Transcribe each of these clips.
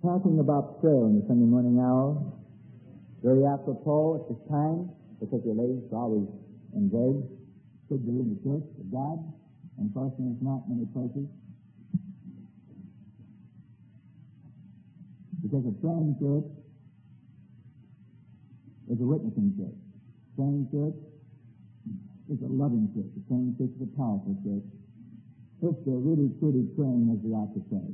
talking about prayer in the Sunday morning hour. Very apropos at this time, particularly it's always in vogue. Should be in the church of God, and fortunately it's not many places. Because a praying church is a witnessing church. Praying church is a loving church. A praying church is a powerful church. If they're really truly praying as they ought to pray.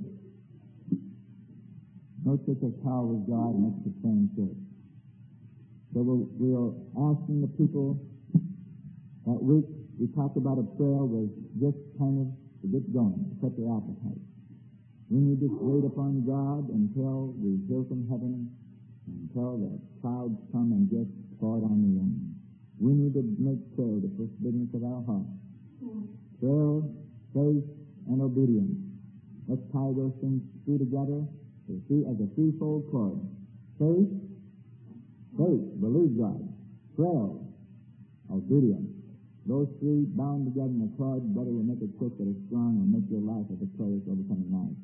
No church has power with God, and that's the praying church. So we are asking the people that week. We talked about a prayer was just kind of to get going, to set their appetite. We need to wait upon God until we hear from heaven, until the clouds come and just pour it on the wind. We need to make prayer the first business of our heart. Prayer, faith, and obedience. Let's tie those things two together as a threefold cord. Faith, believe God. Prayer, obedience. Those three bound together in a cord, brother, will make a church that is strong and make your life a victorious, overcoming life.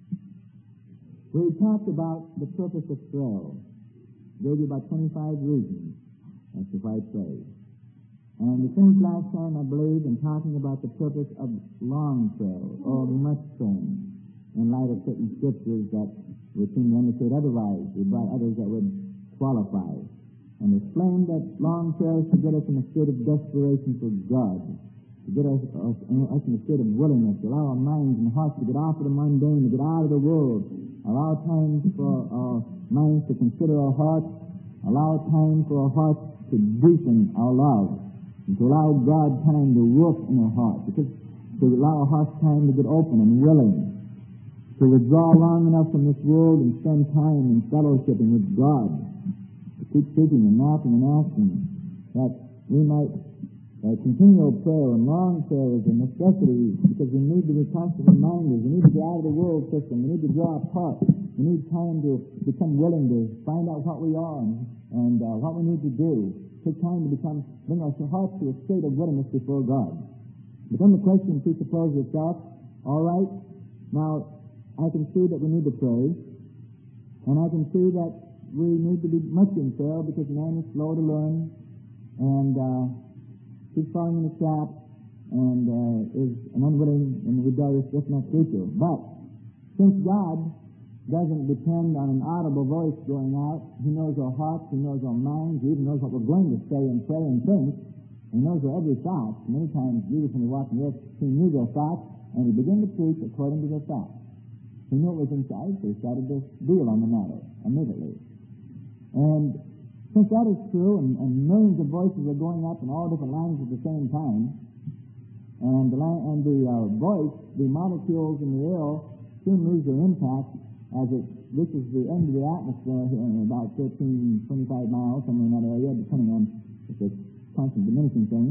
We talked about the purpose of prayer. Gave you about 25 reasons as to why pray. And we finished last time, I believe, in talking about the purpose of long prayer or much praying in light of certain scriptures that would seem to indicate otherwise. We brought others that would qualify. And explained that long prayers to get us in a state of desperation for God, to get us in a state of willingness, to allow our minds and hearts to get off of the mundane, to get out of the world, allow time for our minds to consider our hearts, allow time for our hearts to deepen our love, and to allow God time to work in our hearts, to allow our hearts time to get open and willing, to withdraw long enough from this world and spend time in fellowshipping with God. Keep seeking and knocking and asking that we might continual prayer and long prayer is a necessity because we need to be constant reminders. We need to get out of the world system. We need to draw apart. We need time to become willing to find out what we are and what we need to do. Take time to bring our hearts to a state of willingness before God. But then the question presupposes itself, all right, now I can see that we need to pray, and I can see that we need to be much in prayer because man is slow to learn and keeps falling in the trap and is an unwilling and rebellious stiff-necked creature. But since God doesn't depend on an audible voice going out, He knows our hearts, He knows our minds, He even knows what we're going to say and pray and think. He knows our every thought. Many times Jesus, when He walked on the earth, He knew their thoughts and He began to preach according to their thoughts. He knew what was inside, so He started to deal on the matter immediately. And since that is true, and millions of voices are going up in all different languages at the same time, and the voice, the molecules in the air soon lose their impact as it reaches the end of the atmosphere in about 13, 25 miles, somewhere in that area, depending on if it's constant diminishing thing,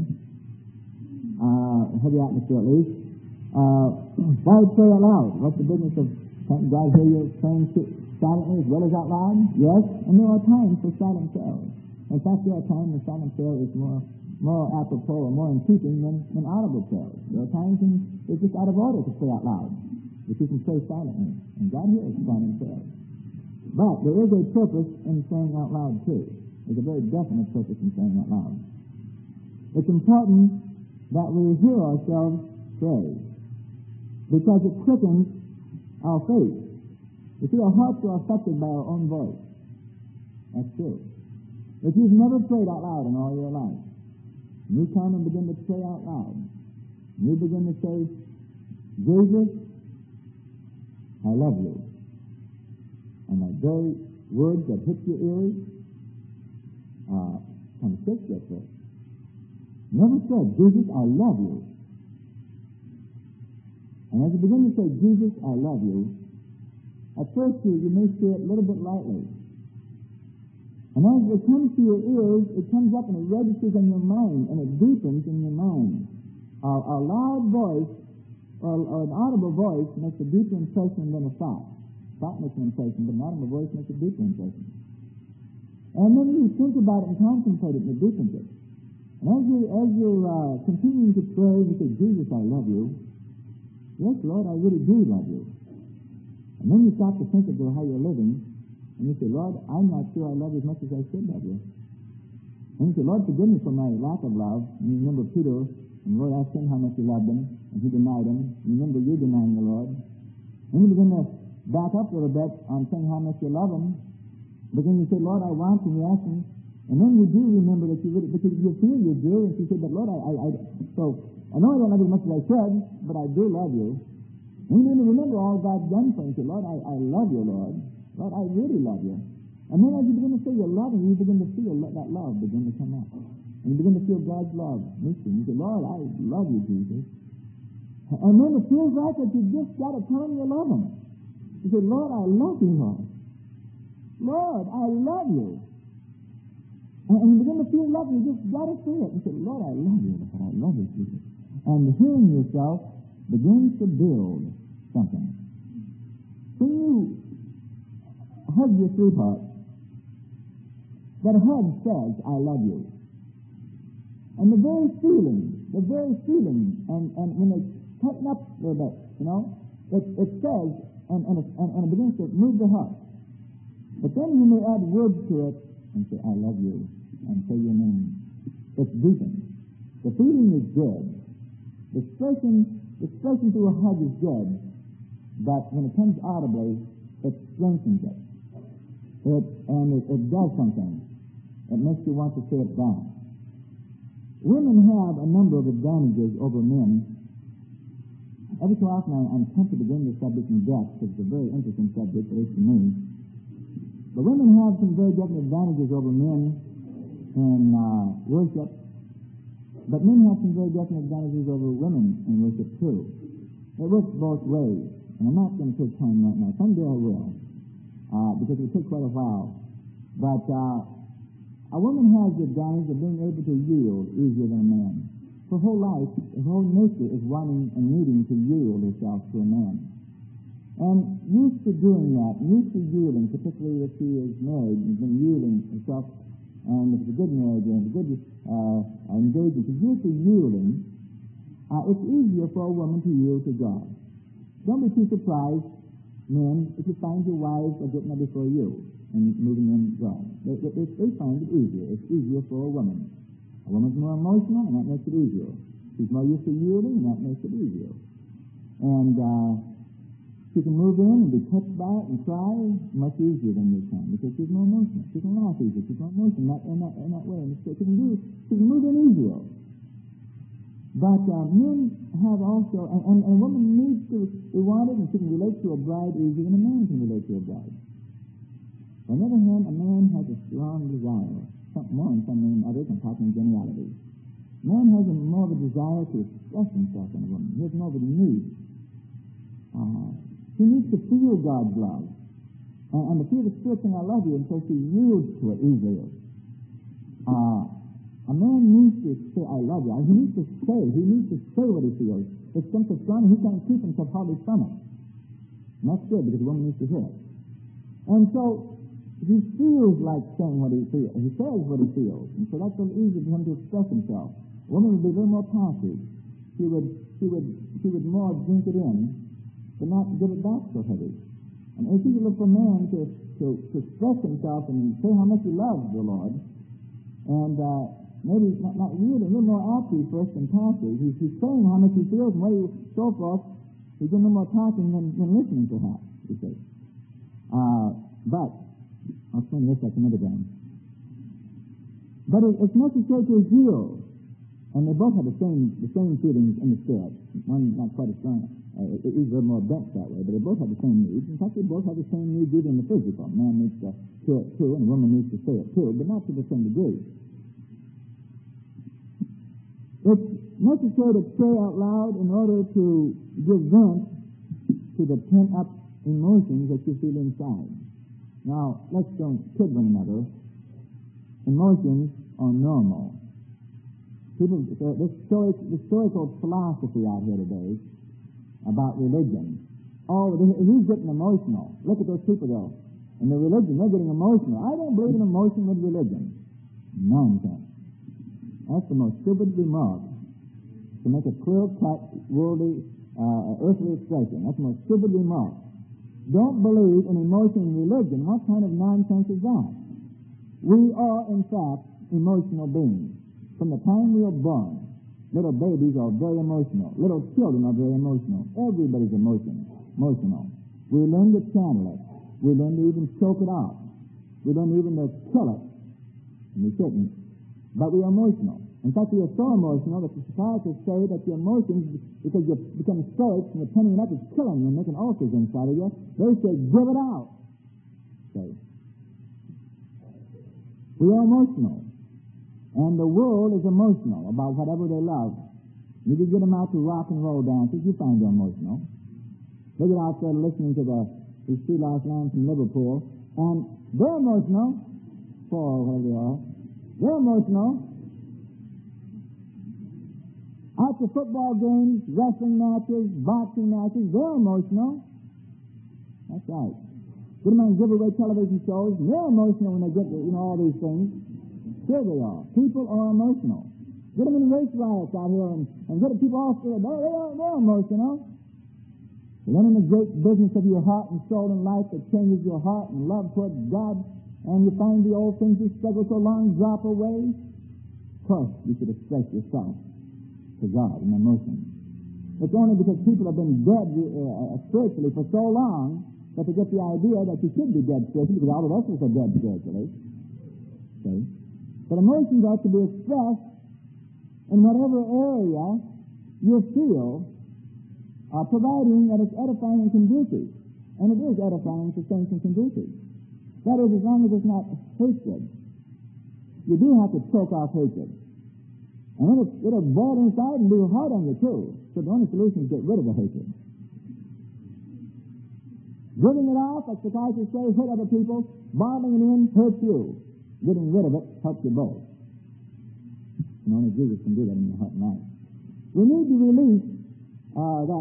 heavy atmosphere at least. Why pray out loud? What's the business of can't God hear you praying silently as well as out loud? Yes, and there are times for silent prayer. In fact, there are times when silent prayer is more apropos or more in keeping than audible prayer. There are times when it's just out of order to pray out loud, but you can pray silently, and God hears silent prayer. But there is a purpose in praying out loud too. There's a very definite purpose in praying out loud. It's important that we hear ourselves pray because it quickens our faith. You see, our hearts are affected by our own voice. That's true. If you've never prayed out loud in all your life, you come and begin to pray out loud. You begin to say, Jesus, I love you. And that very words that hit your ears kind of shake you at first. Never said, Jesus, I love you. And as you begin to say, Jesus, I love you, at first you may say it a little bit lightly. And as it comes to your ears, it comes up and it registers in your mind, and it deepens in your mind. A loud voice, or an audible voice, makes a deeper impression than a thought. Thought makes an impression, but an audible voice makes a deeper impression. And then you think about it and contemplate it, and it deepens it. And as you're continuing to pray, you say, Jesus, I love you. Yes, Lord, I really do love you. And then you start to think of how you're living, and you say, Lord, I'm not sure I love you as much as I should love you. And you say, Lord, forgive me for my lack of love. And you remember Peter, and the Lord asked him how much he loved him, and he denied him. And you remember you denying the Lord. And you begin to back up a little bit on saying how much you love him. But then you say, Lord, I want, and you ask him. And then you do remember that you really, because you feel you do, and you say, but Lord, so I know I don't love you as much as I should, but I do love you. And you remember all God's done for you. You say, Lord, I love you, Lord. Lord, I really love you. And then as you begin to say you're loving, you begin to feel that love begin to come out. And you begin to feel God's love. Listen, you say, Lord, I love you, Jesus. And then it feels like that you just got to tell him you love him. You say, Lord, I love you, Lord. Lord, I love you. And you begin to feel love, you just got to say it. You say, Lord, I love you, Lord, I love you, Jesus. And hearing yourself begins to build something. When you hug your sweetheart, that hug says, I love you. And the very feeling, and when they tighten up a little bit, it says, and it begins to move the heart. But then when they add words to it, and say, I love you, and say your name, it's deepened. The feeling is good. The expression through a hug is good, but when it comes audibly, it strengthens it. It does something. It makes you want to say it down. Women have a number of advantages over men. Every so often I'm tempted to go into the subject in depth because it's a very interesting subject, at least to me. But women have some very definite advantages over men in worship. But men have some very definite advantages over women in worship too. It works both ways. And I'm not going to take time right now. Someday I will. Because it will take quite a while. But a woman has the advantage of being able to yield easier than a man. Her whole life, her whole nature is wanting and needing to yield herself to a man. And used to doing that, used to yielding, particularly if she is married, and been yielding herself, and if it's a good marriage and a good engagement, she's used to yielding, it's easier for a woman to yield to God. Don't be too surprised, men, if you find your wives are getting there before you and moving in God. They find it easier. It's easier for a woman. A woman's more emotional, and that makes it easier. She's more used to yielding, and that makes it easier. And she can move in and be touched by it and cry much easier than you can because she's more emotional. She can laugh easier. She's more emotional in that way. And she can move in easier. But men have also, and a woman needs to be wanted, and she can relate to a bride easier than a man can relate to a bride. On the other hand, a man has a strong desire, some more and some men others, I'm talking in generalities. Man has more of a desire to express himself in a woman. He has more of a need. He needs to feel God's love. And to feel the Spirit saying, I love you, and so she yields to it easier. A man needs to say, I love you. He needs to say what he feels. It's something strong, he can't keep himself hardly from it. And that's good, because the woman needs to hear it. And so, he feels like saying what he feels. He says what he feels. And so that's so easy for him to express himself. A woman would be a little more passive. She would more drink it in, but not give it back so heavy. And it's easy for a man to express himself and say how much he loves the Lord. And maybe not really, a little more active first than passive. He's saying how much he feels and what he so forth. He's doing a little more talking than listening, perhaps, you see. But I'll explain this like another time. But it's necessary to heal. And they both have the same feelings in the spirit. One not quite as strong. It's a little more bent that way, but they both have the same needs. In fact, they both have the same needs even in the physical. Man needs to hear it too, and a woman needs to say it too, but not to the same degree. It's necessary to pray out loud in order to give vent to the pent-up emotions that you feel inside. Now, let's don't kid one another. Emotions are normal. People, this stoical philosophy out here today about religion. Oh, he's getting emotional. Look at those people though. In their religion, they're getting emotional. I don't believe in emotion with religion. Nonsense. That's the most stupid remark to make a clear-cut, worldly, earthly expression. That's the most stupid remark. don't believe in emotion and religion. What kind of nonsense is that? We are, in fact, emotional beings. From the time we are born, little babies are very emotional. Little children are very emotional. Everybody's emotional. We learn to channel it. We learn to even choke it out. We learn even to kill it. And we shouldn't. But we are emotional. In fact, we are so emotional that the psychiatrists say that your emotions, because you become stoic and you're penning it up, it's killing you and making ulcers inside of you. They say, give it out. Okay. We are emotional. And the world is emotional about whatever they love. You can get them out to rock and roll dances, you find them emotional. They get out there listening to these two last lines from Liverpool, and they're emotional. For whatever they are. They're emotional. After football games, wrestling matches, boxing matches, they're emotional. That's right. Get them on giveaway television shows, and they're emotional when they get all these things. Sure they are. People are emotional. Get them in race riots out here and get people off there. They're emotional. You're in the great business of your heart and soul and life that changes your heart and love toward God, and you find the old things you struggle so long drop away. Of course, you should express yourself to God in emotion. It's only because people have been dead spiritually for so long that they get the idea that you should be dead spiritually, because all of us are dead spiritually. Okay? But emotions are to be expressed in whatever area you feel providing that it's edifying and conducive. And it is edifying, sustained, and conducive. That is, as long as it's not hatred. You do have to choke off hatred. And it'll boil inside and be hard on you, too. So the only solution is get rid of the hatred. Giving it off, like psychiatrists say, hurt other people. Bottling it in hurts you. Getting rid of it helps you both. And only Jesus can do that in your heart and life. We need to release that.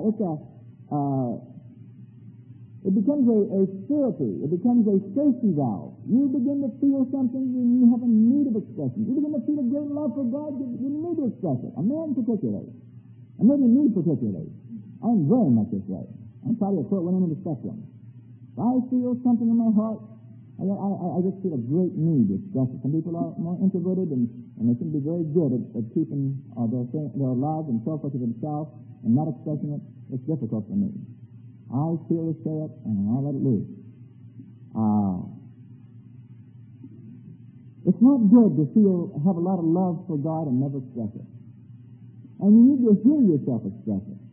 It becomes a therapy. It becomes a safety valve. You begin to feel something and you have a need of expression. You begin to feel a great love for God, you need to express it. A man particularly. And maybe me particularly. I'm very much this way. I'm probably a short one end of the spectrum. If I feel something in my heart, I just feel a great need to express it. Some people are more introverted and they can be very good at keeping their love and so forth to themselves and not expressing it. It's difficult for me. I feel to say it, and I let it loose. It's not good to have a lot of love for God and never express it. And you need to hear yourself express it.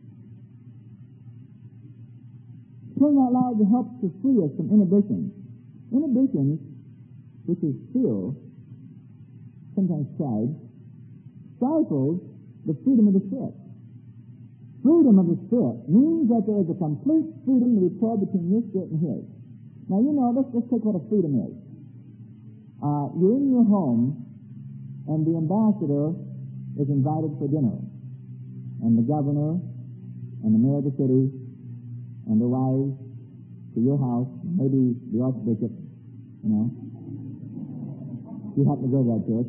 Praying out loud helps to free us from inhibitions. Inhibitions, which is fear, sometimes pride, stifles the freedom of the Spirit. Freedom of the Spirit means that there is a complete freedom to be poured between your spirit and His. Now, let's take what a freedom is. You're in your home, and the ambassador is invited for dinner. And the governor, and the mayor of the city, and the wives to your house, maybe the archbishop, you happen to go to that church.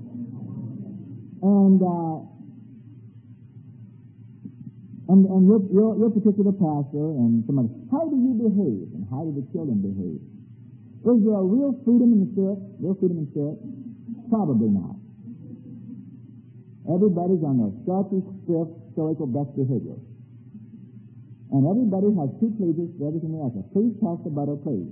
And your particular pastor and somebody, how do you behave and how do the children behave? Is there a real freedom in the Spirit? Real freedom in the Spirit? Probably not. Everybody's on their starchy, stiff, stoical best behavior. And everybody has two pleases for everything else. Please pass the butter, please.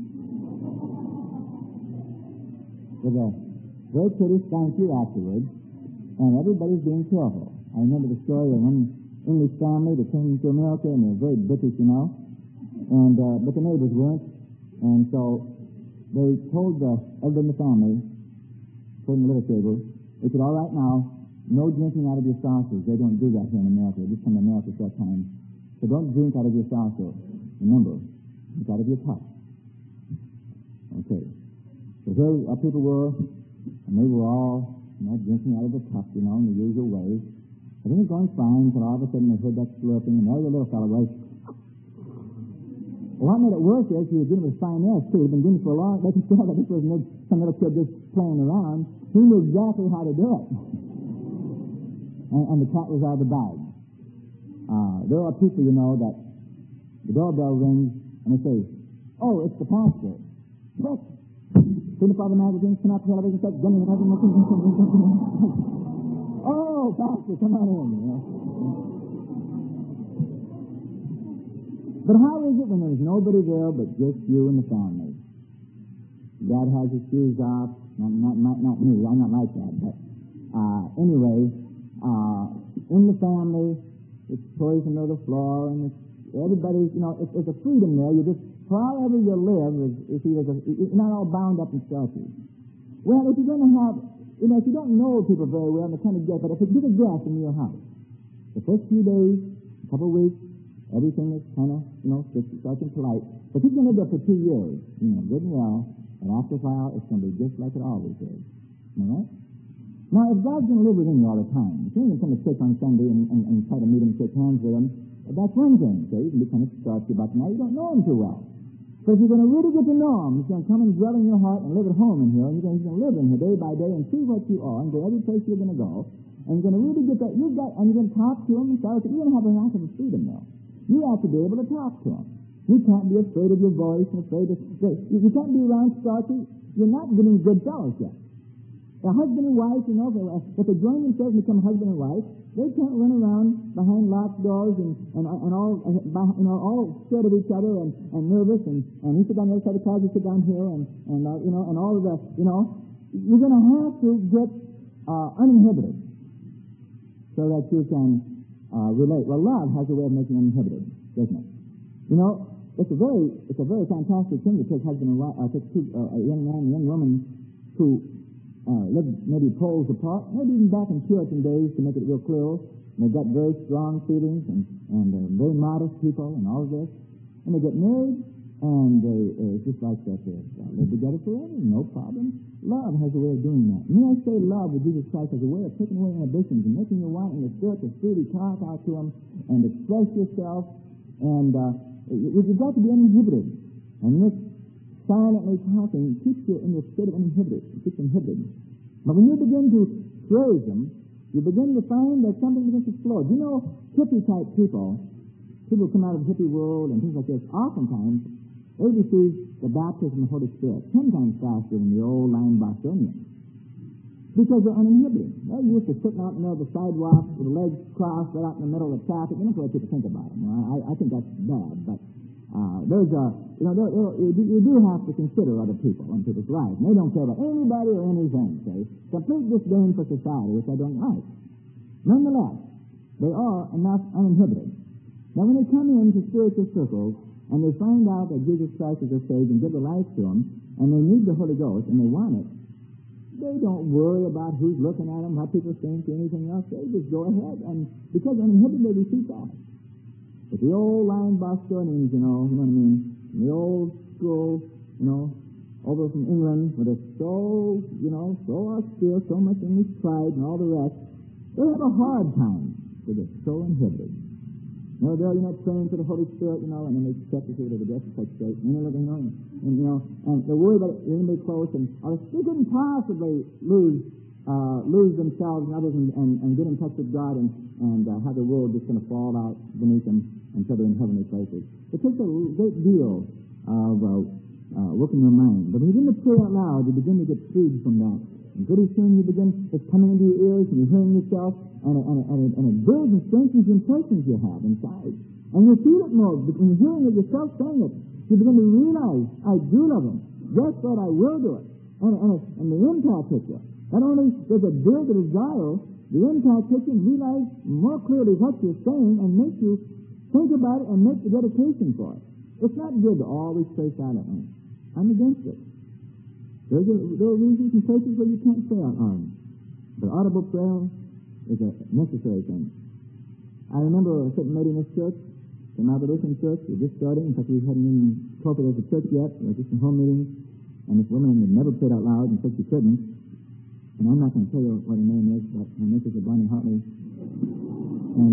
With a very pretty thank you afterwards, and everybody's being careful. I remember the story of one English family that came to America, and they're very British, and but the neighbors weren't, and so they told everybody in the family, put in the little table, they said, all right now, no drinking out of your saucers. They don't do that here in America. They just come to America for that time. So don't drink out of your saucer. Remember, drink out of your cup. Okay. So here our people were, and they were all, drinking out of the cup, in the usual way. Everything was going fine until all of a sudden they heard that slurping, and there the little fellow was. Well, what made it worse is he was dealing with fine ass, too. He'd been doing it for a long time. They could tell that this wasn't some little kid just playing around. He knew exactly how to do it. And the cat was out of the bag. There are people, that the doorbell rings, And they say, oh, it's the pastor. Quick! Turn up all the magazines, turn up the television set, oh, pastor, come on in. You know. But how is it when there's nobody there but just you and the family? Dad has his shoes off. Not me. I'm not like that. But anyway, in the family, it's toys under the floor, and everybody's, it's a freedom there. You just, however you live, you're not all bound up in selfies. Well, if you're going to have, if you don't know people very well, they kind of get, but if you get a guest in your house, the first few days, a couple of weeks, everything is kind of, such and polite. But you're going to live there for 2 years, good and well, and after a while, it's going to be just like it always is. All right? Now, if God's going to live within you all the time, if you're going to come to church on Sunday and try to meet him, shake hands with him, that's one thing. So you can be kind of starchy about him. Now, you don't know him too well. So if you're going to really get to know him, he's going to come and dwell in your heart and live at home in here, and he's going to live in here day by day and see what you are and go every place you're going to go, and you're going to really get that, and you're going to talk to him and start, you're going to have a lack of freedom there. You have to be able to talk to him. You can't be afraid of your voice and afraid of, you can't be around starchy. You're not getting good fellowship. A husband and wife, if they join themselves and become husband and wife, they can't run around behind locked doors and all scared of each other and nervous and you sit down the other side of the car, you sit down here and all of that. You're going to have to get uninhibited so that you can relate. Well, love has a way of making uninhibited, doesn't it? It's a very fantastic thing to take husband and wife, a young man and a young woman who live maybe poles apart, maybe even back in Puritan days to make it real clear. And they've got very strong feelings and very modest people and all of this. And they get married, and it's just like that. They live together forever, no problem. Love has a way of doing that. When I say love with Jesus Christ as a way of taking away inhibitions and making you want in the spirit to freely talk out to him and express yourself. And you've got to be uninhibited. And this silently talking keeps you in the state of uninhibited. It keeps inhibited. But when you begin to praise him, you begin to find that something begins to flow. Do you know, hippie-type people who come out of the hippie world and things like this, oftentimes they receive the baptism of the Holy Spirit 10 times faster than the old line Bostonians. Because they're uninhibited. They're used to sitting out in the middle of the sidewalk with the legs crossed right out in the middle of the traffic. And that's what people think about them. I think that's bad, but you do have to consider other people in people's lives. And they don't care about anybody or anything, see? Complete disdain for society, which I don't like. Nonetheless, they are enough uninhibited. Now, when they come into spiritual circles and they find out that Jesus Christ is their Savior and give their life to him, and they need the Holy Ghost and they want it, they don't worry about who's looking at them, what people think, or anything else. They just go ahead, and because uninhibited, they receive that. But the old line Bostonians, you know what I mean? The old school, over from England, where they're so austere, so much English pride and all the rest, they have a hard time. They're just so inhibited. They're, praying for the Holy Spirit, and then they check to see whether the dress is quite straight. And they're worried about anybody close, and they couldn't possibly lose themselves and others and get in touch with God and have the world just going to fall out beneath them until they're in heavenly places. It takes a great deal of working your mind. But when you begin to pray out loud, you begin to get freed from that. And pretty soon it's coming into your ears and you're hearing yourself, and it builds and strengthens the impressions you have inside. And you feel it more. But when you're hearing it yourself saying it, you begin to realize, I do love him. Yes, Lord, I will do it. And the impact hits you. Not only does it build the desire, the impact hits you and realize more clearly what you're saying and makes you think about it and make the dedication for it. It's not good to always pray silently. I'm against it. There are reasons and places where you can't pray out loud. But audible prayer is a necessary thing. I remember a certain lady in this church, came out of the Lutheran church, we were just starting. In fact, we hadn't even incorporated the church yet. We were just in home meetings. And this woman had never prayed out loud and said she couldn't. And I'm not going to tell you what her name is, but her name is Bonnie Hartley. And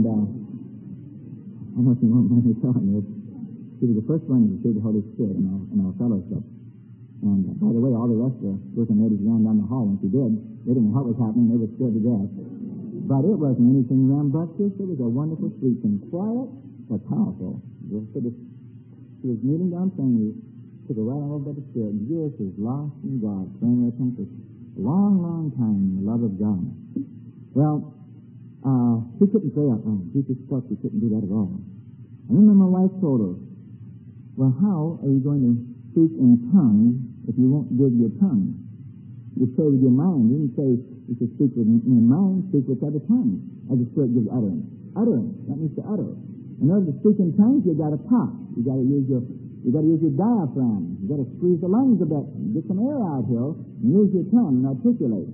I know she won't mind me telling you. She was the first one to receive the Holy Spirit in our fellowship. And by the way, all the rest of the Lutheran ladies ran down the hall when she did. They didn't know what was happening. They were scared to death. But it wasn't anything rambunctious. It was a wonderful, sweet, and quiet, but powerful. Just She was kneeling down praying. Took her right on over by the Spirit. And here she was lost in God, praying with him for a long, long time in the love of God. Well, she couldn't pray out loud. She just felt she couldn't do that at all. And then my wife told her, well, how are you going to speak in tongues if you won't give your tongue? You pray with your mind. You didn't say you should speak with your mind, speak with other tongues. As the Spirit gives utterance. Utterance, that means to utter. In order to speak in tongues, you got to talk. You got to use your diaphragm. You got to squeeze the lungs a bit, get some air out here, and use your tongue and articulate.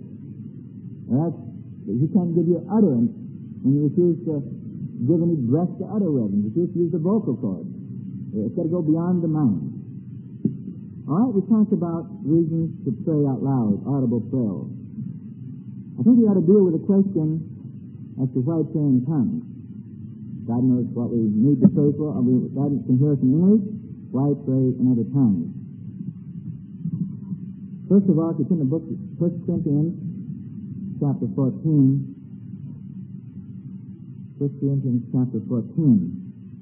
He can't give you utterance when you refuse to give any breath to utter with, and you refuse to use the vocal cord. It's got to go beyond the mind. All right, we talked about reasons to pray out loud, audible prayer. I think we ought to deal with the question as to why pray in tongues. God knows what we need to pray for. God can hear us in English. Why pray in other tongues? First of all, it's in the book of 1 Corinthians, chapter 14. 1 Corinthians, chapter 14.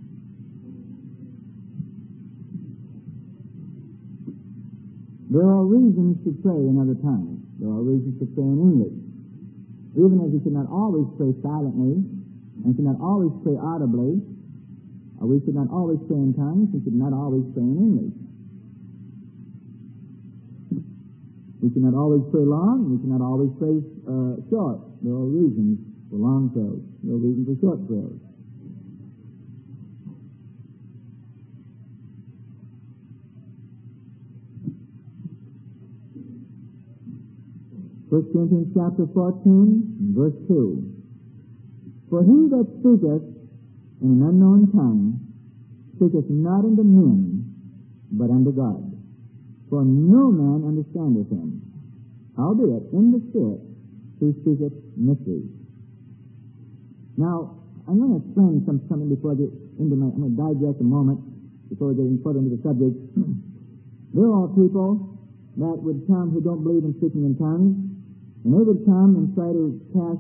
There are reasons to pray in other tongues. There are reasons to pray in English. Even as we should not always pray silently, and should not always pray audibly, or we should not always pray in tongues, we should not always pray in English. We should not always pray long, we should not always pray short. There are reasons for long prayers. There are reasons for short prayers. First Corinthians chapter 14, verse 2. For he that speaketh in an unknown tongue speaketh not unto men, but unto God. For no man understandeth him. Howbeit, in the Spirit, he speaketh mysteries. Now, I'm going to explain something before I get into I'm going to digest a moment before we get further into the subject. There are people that would come who don't believe in speaking in tongues, and they would come and try to cast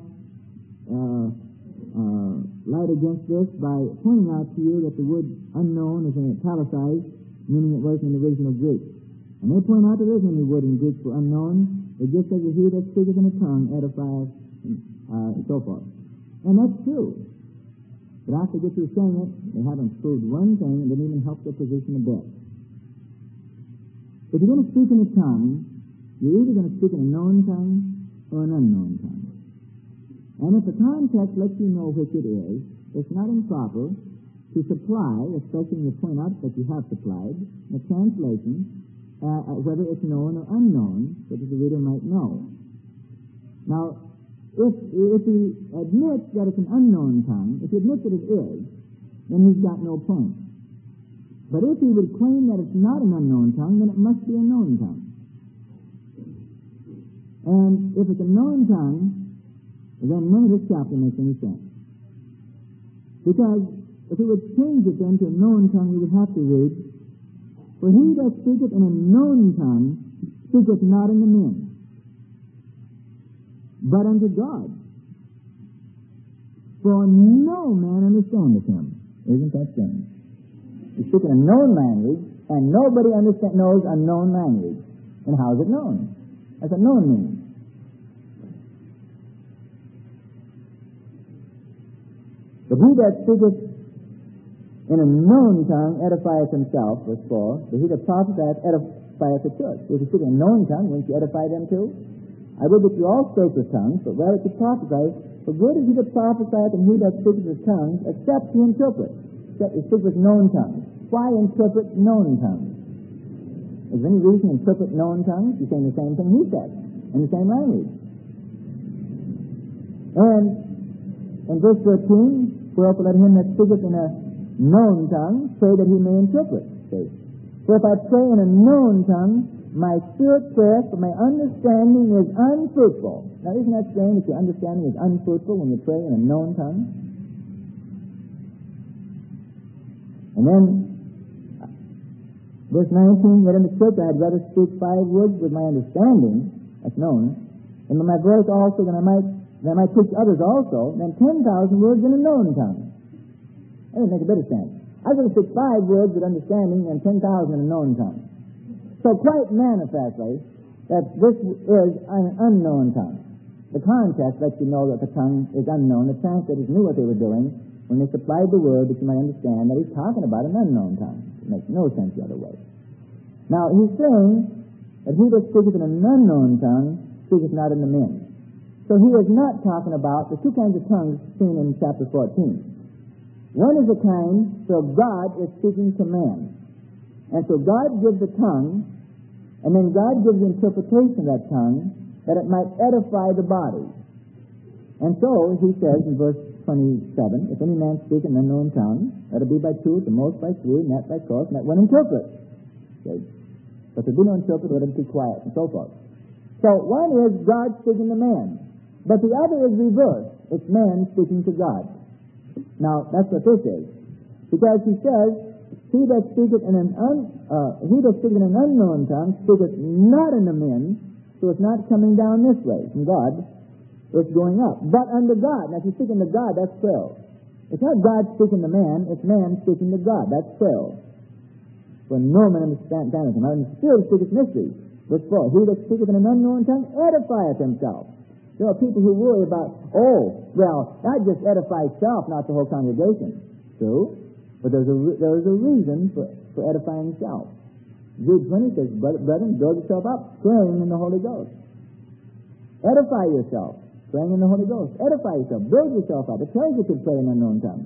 light against this by pointing out to you that the word unknown is in italicized, meaning it wasn't in the original Greek. And they point out there isn't any word in Greek for unknown. It just says, he that speaketh in a tongue edifieth, and so forth. And that's true. But after they get through saying it, they haven't proved one thing and didn't even help their position a bit. If you're going to speak in a tongue, you're either going to speak in a known tongue or an unknown tongue. And if the context lets you know which it is, it's not improper to supply, especially when you point out that you have supplied, the translation, whether it's known or unknown, so that the reader might know. Now, if he admits that it's an unknown tongue, if he admits that it is, then he's got no point. But if he would claim that it's not an unknown tongue, then it must be a known tongue. And if it's a known tongue, then none of this chapter makes any sense. Because if we would change it then to a known tongue, we would have to read, for he that speaketh in a known tongue speaketh not unto men, but unto God. For no man understandeth him. Isn't that strange? You speak in a known language, and nobody knows a known language. And how is it known? That's what known means. But he that speaketh in a known tongue edifieth himself, verse 4. But he that prophesieth edifieth the church. If you speak in a known tongue, won't you edify them too? I will that you all speak with tongues, but rather to prophesy. For good is he that prophesieth and he that speaketh with tongues, except to interpret. Except to speak with known tongues. Why interpret known tongues? Is there any reason to interpret known tongues? You're saying the same thing he said, in the same language. And in verse 13, wherefore let him that speaketh in a known tongue pray that he may interpret. See? For if I pray in a known tongue, my spirit prayeth, but my understanding is unfruitful. Now isn't that strange if your understanding is unfruitful when you pray in a known tongue? And then, verse 19, yet in the church I had rather speak 5 words with my understanding, that's known, and with my voice also that I might teach others also, than 10,000 words in a known tongue. That doesn't make a bit of sense. I was going to speak 5 words with understanding and 10,000 in a known tongue. So quite manifestly that this is an unknown tongue. The context lets you know that the tongue is unknown. The translators knew what they were doing when they supplied the word that you might understand that he's talking about an unknown tongue. It makes no sense the other way. Now, he's saying that he that speaketh in an unknown tongue speaketh not unto men. So he is not talking about the 2 kinds of tongues seen in chapter 14. One is a kind so God is speaking to man. And so God gives the tongue, and then God gives the interpretation of that tongue that it might edify the body. And so he says in verse 27, if any man speak an unknown tongue, let it be by 2, the most by 3, and that by course, and that one interpret. Okay. But if there be no interpret, let him keep quiet, and so forth. So one is God speaking to man, but the other is reversed. It's man speaking to God. Now, that's what this is. Because he says, he that speaketh in an unknown tongue speaketh not unto men, so it's not coming down this way from God. It's going up. But unto God. Now, if you're speaking to God, that's prayer. It's not God speaking to man, it's man speaking to God. That's prayer. For no man understandeth him. And the Spirit speaketh mysteries. Verse 4, he that speaketh in an unknown tongue edifieth himself. There are people who worry about, that just edifies self, not the whole congregation. True. But there is a reason for edifying self. Jude 20 says, brethren, build yourself up, praying in the Holy Ghost. Edify yourself, praying in the Holy Ghost. Edify yourself, build yourself up. It tells you to pray in unknown tongues.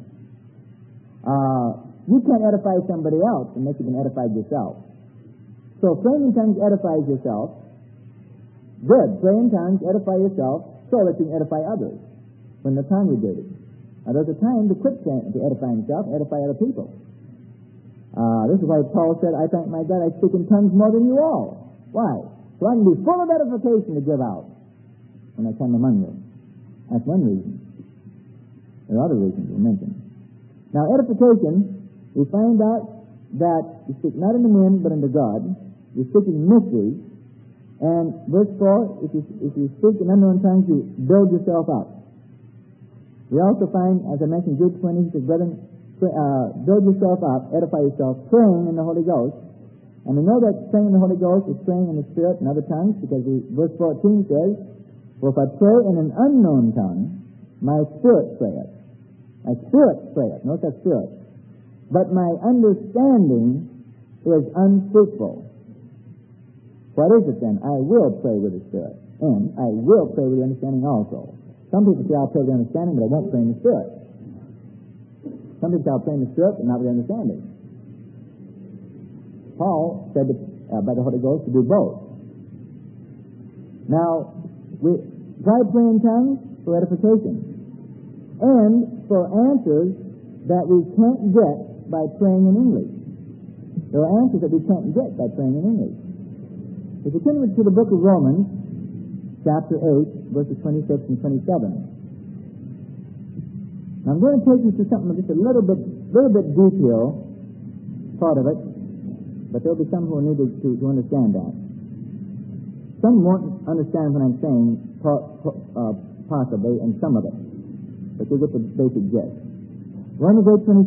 You can't edify somebody else unless you can edify yourself. So praying in tongues edifies yourself. Good. Pray in tongues, edify yourself, so that you can edify others when they're congregated. Now, there's a time to quit to edify himself, edify other people. This is why Paul said, I thank my God I speak in tongues more than you all. Why? So I can be full of edification to give out when I come among you. That's one reason. There are other reasons we mentioned. Now, edification, we find out that you speak not unto men, but unto God. You're speaking mysteries. And verse 4, if you speak in unknown tongues, you build yourself up. We also find, as I mentioned, Jude 20, he says, brethren, build yourself up, edify yourself, praying in the Holy Ghost. And we know that praying in the Holy Ghost is praying in the Spirit in other tongues, because verse 14 says, for if I pray in an unknown tongue, my spirit prayeth. My spirit prayeth. Note that spirit. But my understanding is unfruitful. What is it then? I will pray with the Spirit, and I will pray with the understanding also. Some people say, I'll pray with the understanding, but I won't pray in the Spirit. Some people say, I'll pray in the Spirit, but not with the understanding. Paul said by the Holy Ghost to do both. Now, we try praying in tongues for edification, and for answers that we can't get by praying in English. There are answers that we can't get by praying in English. If you turn to the book of Romans, chapter 8, verses 26 and 27. Now, I'm going to take you through something just a little bit detail, part of it, but there'll be some who will need to understand that. Some won't understand what I'm saying, possibly, and some of it, but you'll get the basic gist. Romans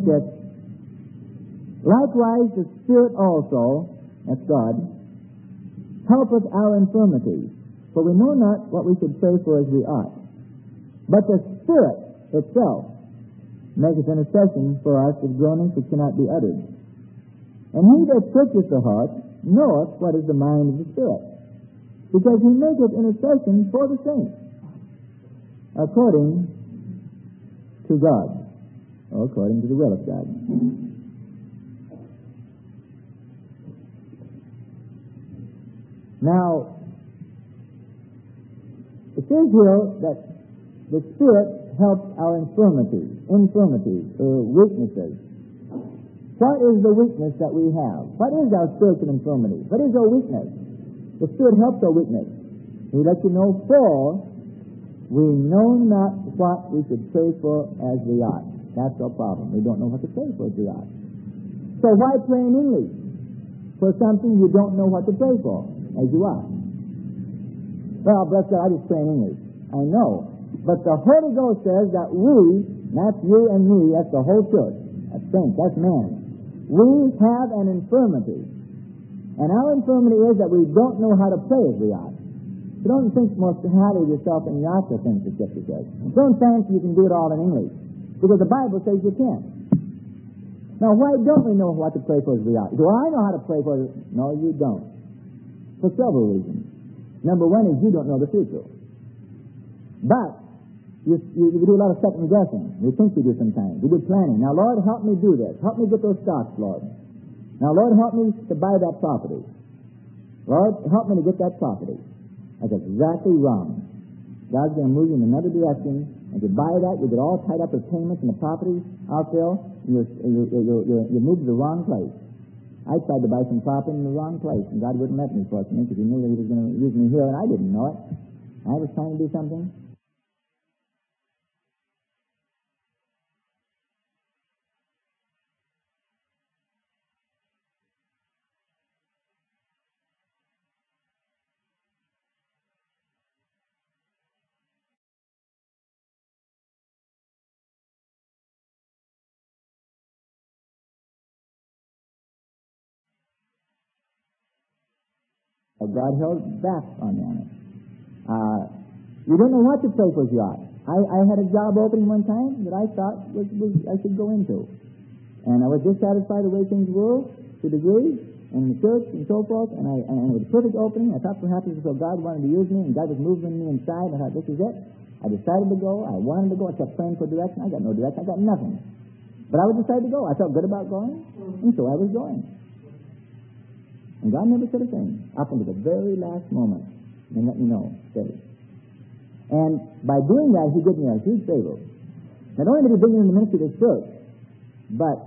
8:26. Likewise, the Spirit also, that's God, helpeth our infirmities, for we know not what we should pray for as we ought. But the Spirit itself maketh intercession for us with groanings which cannot be uttered. And he that searcheth the heart knoweth what is the mind of the Spirit, because he maketh intercession for the saints, according to God, or according to the will of God. Now, it says here that the Spirit helps our infirmities, or weaknesses. What is the weakness that we have? What is our spiritual infirmity? What is our weakness? The Spirit helps our weakness. He lets you know, for we know not what we should pray for as we ought. That's our problem. We don't know what to pray for as we ought. So why pray in English for something you don't know what to pray for as you ought? Well, bless God, I just pray in English. I know. But the Holy Ghost says that we, that's you and me, that's the whole church, that's saints, that's man, We have an infirmity. And our infirmity is that we don't know how to pray as we ought. So don't think most highly of yourself and you ought to think, the Scripture says. Don't fancy you can do it all in English. Because the Bible says you can. Now, why don't we know what to pray for as we ought? Do I know how to pray for it? No, you don't. For several reasons. Number one is you don't know the future. But you do a lot of second guessing. You think you do sometimes. You do planning. Now, Lord, help me do this. Help me get those stocks, Lord. Now, Lord, help me to buy that property. Lord, help me to get that property. That's exactly wrong. God's going to move you in another direction, and to buy that, you get all tied up with payments and the property outfill, and you move to the wrong place. I tried to buy some property in the wrong place, and God wouldn't let me, fortunately, because He knew that He was going to use me here, and I didn't know it. I was trying to do something. God held back on it. You don't know what to pray for as you ought. I had a job opening one time that I thought I should go into. And I was dissatisfied the way things were to a degree, and the church and so forth, and it was a perfect opening. I thought perhaps as though God wanted to use me, and God was moving me inside, and I thought, this is it. I decided to go. I wanted to go. I kept praying for direction. I got no direction. I got nothing. But I was decided to go. I felt good about going, and so I was going. And God never said a thing up until the very last moment. And let me know, steady. And by doing that, He did me a huge favor. Not only did He bring me in the ministry of His church, but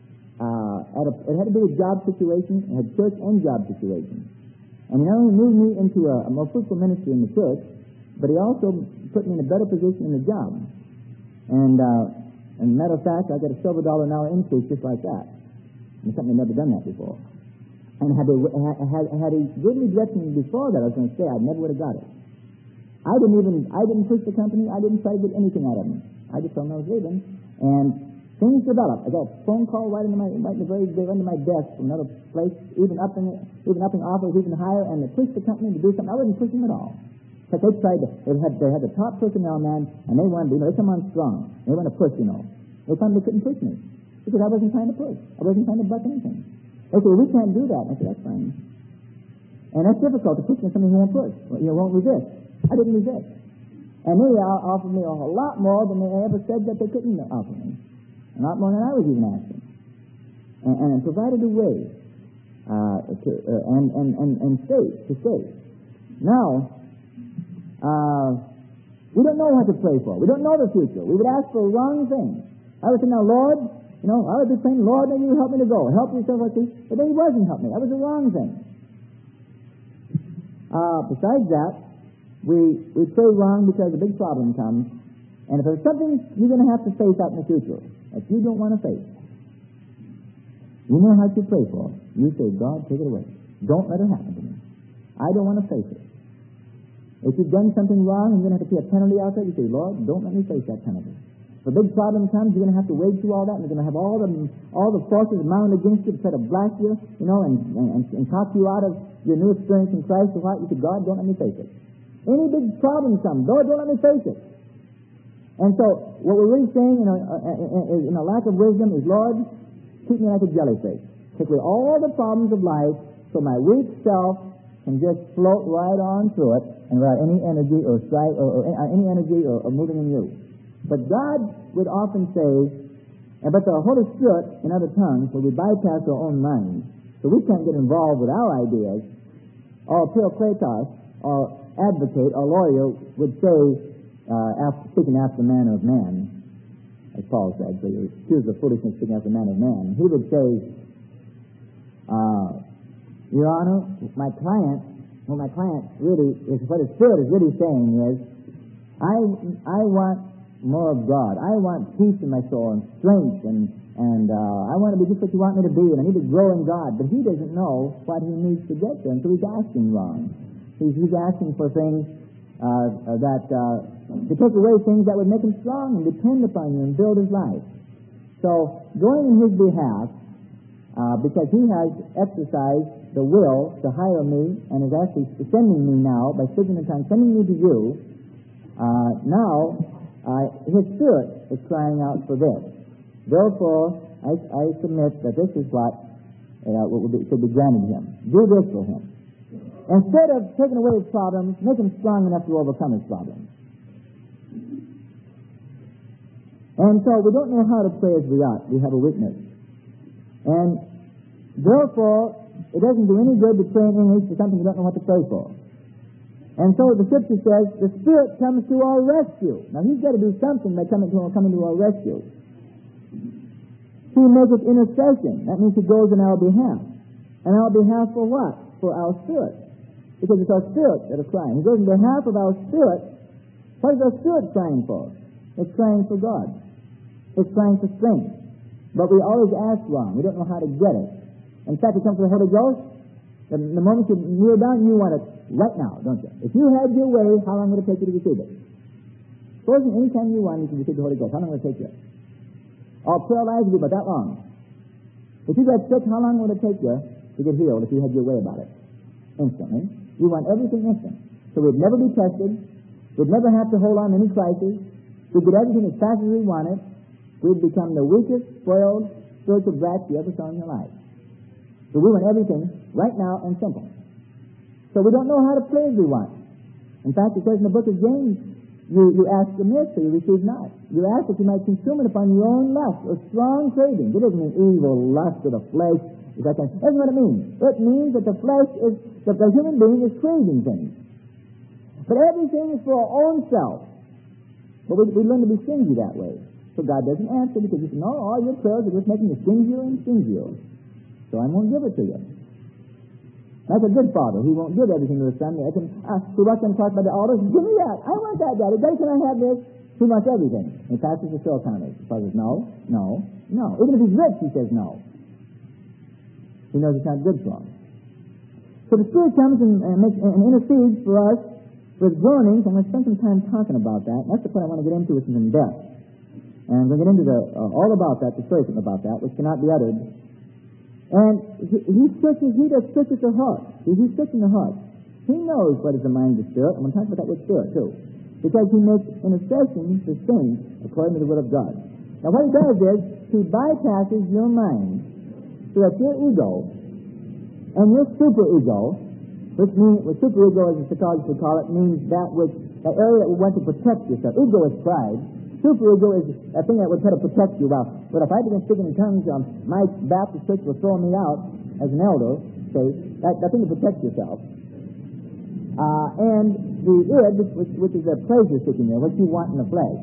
it had to be a job situation. It had church and job situation. And He not only moved me into a more fruitful ministry in the church, but He also put me in a better position in the job. And as a matter of fact, I got a $7 an hour increase just like that. And something I'd never done that before. And had He given me direction before that, I was going to say I never would have got it. I didn't push the company. I didn't try to get anything out of them. I just told them I was leaving, and things developed. I got a phone call right under my desk from another place, even upping offers even higher, and they pushed the company to do something. I wasn't pushing them at all. But they tried to. They had the top personnel man, and they wanted to. They come on strong. They want to push, They found they couldn't push me because I wasn't trying to push. I wasn't trying to buck anything. They said, well, we can't do that. I said, that's fine. And that's difficult to push me something you won't push. Won't resist. I didn't resist. And they offered me a whole lot more than they ever said that they couldn't offer me. A lot more than I was even asking. And provided a way and to stay. Now, we don't know what to pray for. We don't know the future. We would ask for wrong things. I would say, now, Lord, I was just saying, Lord, maybe you help me to go. Help me so much. But then He wasn't helping me. That was the wrong thing. Besides that, we pray wrong because a big problem comes. And if there's something you're going to have to face out in the future that you don't want to face, you know how to pray for it. You say, God, take it away. Don't let it happen to me. I don't want to face it. If you've done something wrong and you're going to have to pay a penalty out there, you say, Lord, don't let me face that penalty. If a big problem comes, you're going to have to wade through all that, and you're going to have all the forces mounted against you to try to blast you, and talk you out of your new experience in Christ. So what? You say, God, don't let me face it. Any big problem comes, Lord, don't let me face it. And so, what we're really saying in a lack of wisdom is, Lord, keep me like a jellyfish. Take away all the problems of life so my weak self can just float right on through it and without any energy or strife or moving in you. But God would often say, but the Holy Spirit in other tongues will bypass our own minds, so we can't get involved with our ideas. Or Theokletos, or advocate, or lawyer would say, speaking after the manner of man, as Paul said, so you accuse the foolishness speaking after the manner of man. He would say, Your Honor, what my client really is, what his spirit is really saying is, I want more of God. I want peace in my soul and strength, and I want to be just what you want me to be, and I need to grow in God. But he doesn't know what he needs to get there, and so he's asking wrong. He's asking for things to take away things that would make him strong and depend upon you and build his life. So, going in his behalf, because he has exercised the will to hire me and is actually sending me now, by speaking in tongues, sending me to you. Now, his spirit is crying out for this. Therefore, I submit that this is what should be granted him. Do this for him. Instead of taking away his problems, make him strong enough to overcome his problems. And so we don't know how to pray as we ought. We have a weakness. And therefore, it doesn't do any good to pray in English for something you don't know what to pray for. And so the Scripture says, the Spirit comes to our rescue. Now, he's got to do something by coming to our rescue. He maketh intercession. That means he goes in our behalf. And our behalf for what? For our spirit. Because it's our spirit that are crying. He goes in behalf of our spirit. What is our spirit crying for? It's crying for God. It's crying for strength. But we always ask wrong. We don't know how to get it. In fact, it comes from the Holy Ghost. The moment you kneel down, you want it right now, don't you? If you had your way, how long would it take you to receive it? Supposing any time you want, you can receive the Holy Ghost. How long would it take you? All paralyzed would be about that long. If you got sick, how long would it take you to get healed if you had your way about it? Instantly. You want everything instant. So we'd never be tested. We'd never have to hold on to any crisis. We'd get everything as fast as we wanted. We'd become the weakest, spoiled, spiritual brats you ever saw in your life. So we want everything right now and simple. So we don't know how to pray as we want. In fact, it says in the book of James, you ask amiss, so you receive not. You ask that you might consume it upon your own lust or strong craving. It doesn't mean evil lust of the flesh. That's what it means. It means that the flesh is, that the human being is craving things. But everything is for our own self. But we learn to be stingy that way. So God doesn't answer because you say, no, all your prayers are just making you stingier and stingier. So I won't give it to you. That's a good father. He won't give everything to his son. He watches them talk by the altar. Give me that. I want that, Daddy. Daddy, can I have this? He wants everything. He passes the soul counters. The father says, no, no, no. Even if he's rich, he says no. He knows it's not good for him. So the Spirit comes and intercedes for us with groanings. I'm going to spend some time talking about that. That's the point I want to get into, which is in depth. And we're going to get into all about that, the story about that, which cannot be uttered. And he does searches the heart. He's searching the heart. He knows what is the mind of the Spirit. I'm going to talk about that with Spirit, too. Because he makes intercession for saints according to the will of God. Now, what he does is, he bypasses your mind so that your ego and your superego, which superego, as the psychologists would call it, means that area that we want to protect yourself. Ego is pride. Superego is a thing that would try to protect you. Well, but if I begin speaking in tongues, my Baptist church will throw me out as an elder. See, that thing to protect yourself. And the id, which is a pleasure-seeking there, what you want in the flesh,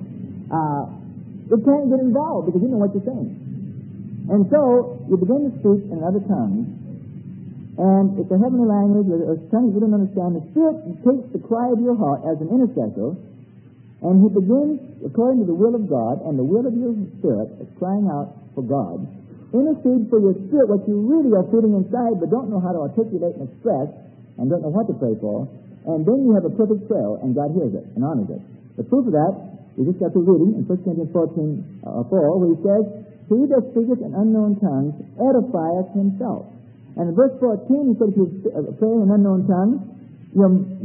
it can't get involved because you know what you're saying. And so you begin to speak in other tongues, and it's a heavenly language, or tongues you don't understand. The Spirit takes the cry of your heart as an intercessor, and he begins, according to the will of God and the will of your spirit, crying out for God. Intercede for your spirit, what you really are feeling inside, but don't know how to articulate and express, and don't know what to pray for. And then you have a perfect prayer, and God hears it and honors it. The proof of that, we just got to reading in 1 Corinthians 14:4, where he says, he that speaketh in unknown tongues edifieth himself. And in verse 14, he said, if you pray in unknown tongues, your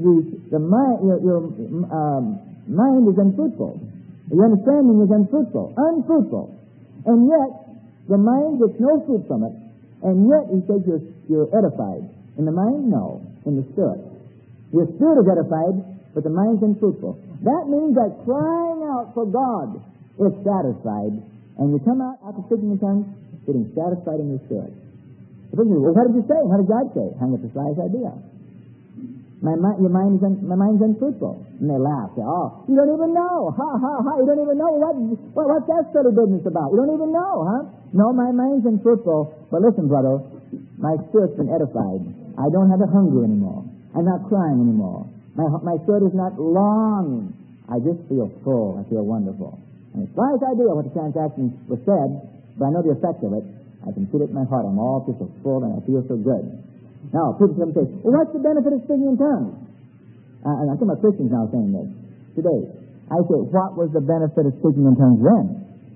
mind is unfruitful. Your understanding is unfruitful. And yet, the mind gets no fruit from it. And yet, he says you're edified. In the mind? No. In the spirit. Your spirit is edified, but the mind's unfruitful. That means that crying out for God is satisfied. And you come out after speaking in tongues, getting satisfied in your spirit. Well, what did you say? What did God say? Hang up the slyest idea. My mind's unfruitful. And they laugh. Say, oh, you don't even know. Ha, ha, ha. You don't even know. What's that silly business about? You don't even know, huh? No, my mind's unfruitful. But listen, brother, my spirit's been edified. I don't have a hunger anymore. I'm not crying anymore. My spirit is not longing. I just feel full. I feel wonderful. And as far as I do what the transaction was said, but I know the effect of it, I can feel it in my heart. I'm all just so full and I feel so good. Now, people come and say, well, what's the benefit of speaking in tongues? And I'm talking about Christians now saying this today. I say, what was the benefit of speaking in tongues then?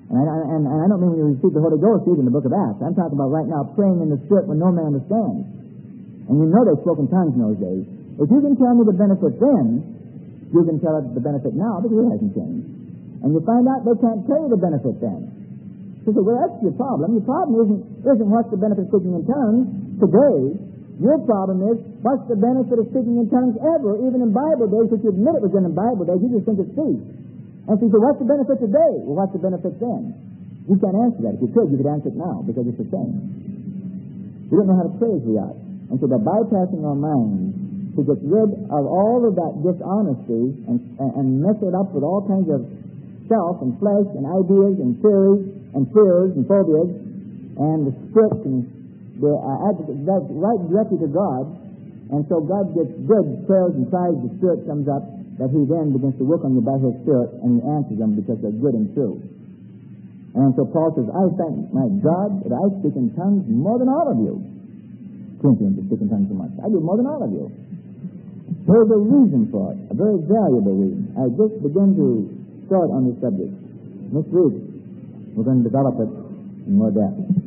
And I don't mean when you receive the Holy Ghost in the book of Acts. I'm talking about right now praying in the Spirit when no man understands. And you know they spoke in tongues in those days. If you can tell me the benefit then, you can tell it the benefit now because it hasn't changed. And you find out they can't tell you the benefit then. So say, well, that's your problem. Your problem isn't what's the benefit of speaking in tongues today. Your problem is what's the benefit of speaking in tongues ever, even in Bible days, which you admit it was in the Bible days. You just think it's speech. And so you say, what's the benefit today? Well, what's the benefit then? You can't answer that. If you could, you could answer it now because it's the same. We don't know how to pray as we ought. And so by bypassing our minds to get rid of all of that dishonesty and mess it up with all kinds of self and flesh and ideas and theories and fears and phobias and the script and the advocate, that's right directly to God. And so God gets good prayers and cries, the Spirit comes up, that He then begins to work on you by His Spirit, and He answers them because they're good and true. And so Paul says, I thank my God that I speak in tongues more than all of you. Corinthians speak in tongues so much. I do more than all of you. There's a reason for it, a very valuable reason. I just begin to start on this subject. Next week, we're going to develop it in more depth.